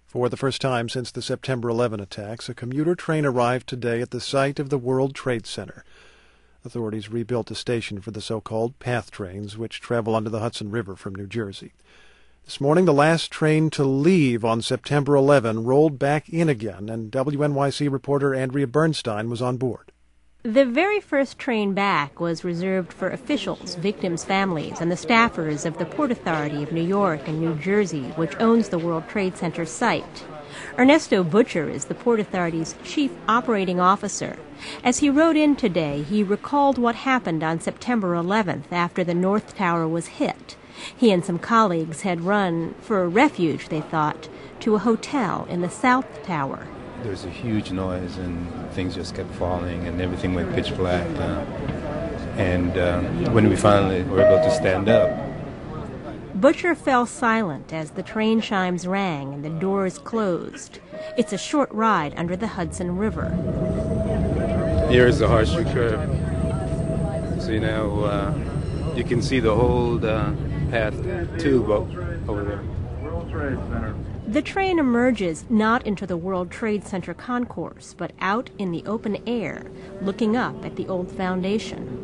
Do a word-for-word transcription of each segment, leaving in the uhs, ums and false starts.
For the first time since the September eleventh attacks, a commuter train arrived today at the site of the World Trade Center. Authorities rebuilt a station for the so-called PATH trains, which travel under the Hudson River from New Jersey. This morning, the last train to leave on September eleventh rolled back in again, and W N Y C reporter Andrea Bernstein was on board. The very first train back was reserved for officials, victims' families, and the staffers of the Port Authority of New York and New Jersey, which owns the World Trade Center site. Ernesto Butcher is the Port Authority's chief operating officer. As he rode in today, he recalled what happened on September eleventh after the North Tower was hit. He and some colleagues had run for refuge, they thought, to a hotel in the South Tower. There was a huge noise, and things just kept falling, and everything went pitch black. Uh, and uh, when we finally were able to stand up, Butcher fell silent as the train chimes rang and the doors closed. It's a short ride under the Hudson River. Here is the horseshoe curve. So you know, uh, you can see the whole uh, path tube over there. World Trade Center. The train emerges not into the World Trade Center concourse, but out in the open air, looking up at the old foundation.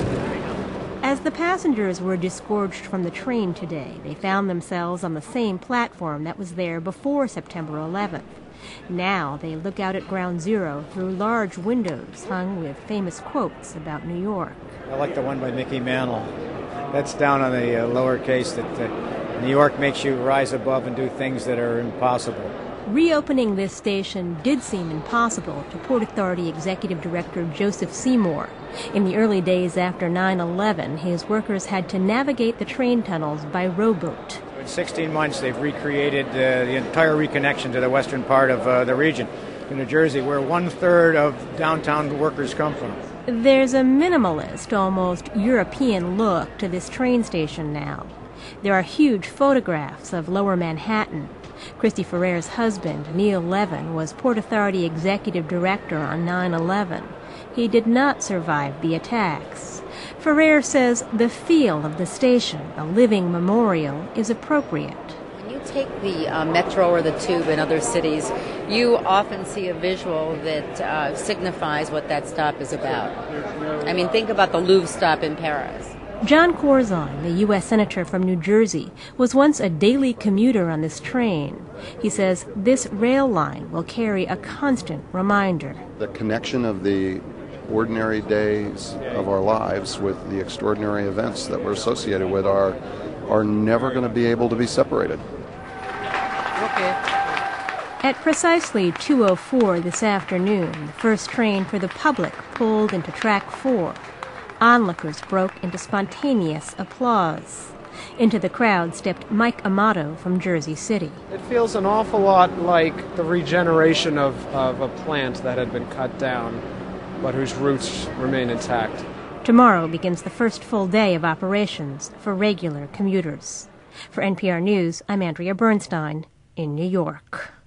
As the passengers were disgorged from the train today, they found themselves on the same platform that was there before September eleventh. Now they look out at Ground Zero through large windows hung with famous quotes about New York. I like the one by Mickey Mantle. That's down on the uh, lower case that uh, New York makes you rise above and do things that are impossible. Reopening this station did seem impossible to Port Authority Executive Director Joseph Seymour. In the early days after nine eleven, his workers had to navigate the train tunnels by rowboat. In sixteen months, they've recreated uh, the entire reconnection to the western part of uh, the region, in New Jersey, where one-third of downtown workers come from. There's a minimalist, almost European look to this train station now. There are huge photographs of Lower Manhattan. Christy Ferrer's husband, Neil Levin, was Port Authority Executive Director on nine eleven. He did not survive the attacks. Ferrer says the feel of the station, a living memorial, is appropriate. When you take the uh, metro or the tube in other cities, you often see a visual that uh, signifies what that stop is about. I mean, think about the Louvre stop in Paris. John Corzine, the U S Senator from New Jersey, was once a daily commuter on this train. He says this rail line will carry a constant reminder. The connection of the ordinary days of our lives with the extraordinary events that we're associated with are, are never going to be able to be separated. Okay. At precisely two oh four this afternoon, the first train for the public pulled into track four. Onlookers broke into spontaneous applause. Into the crowd stepped Mike Amato from Jersey City. It feels an awful lot like the regeneration of, of a plant that had been cut down, but whose roots remain intact. Tomorrow begins the first full day of operations for regular commuters. For N P R News, I'm Andrea Bernstein in New York.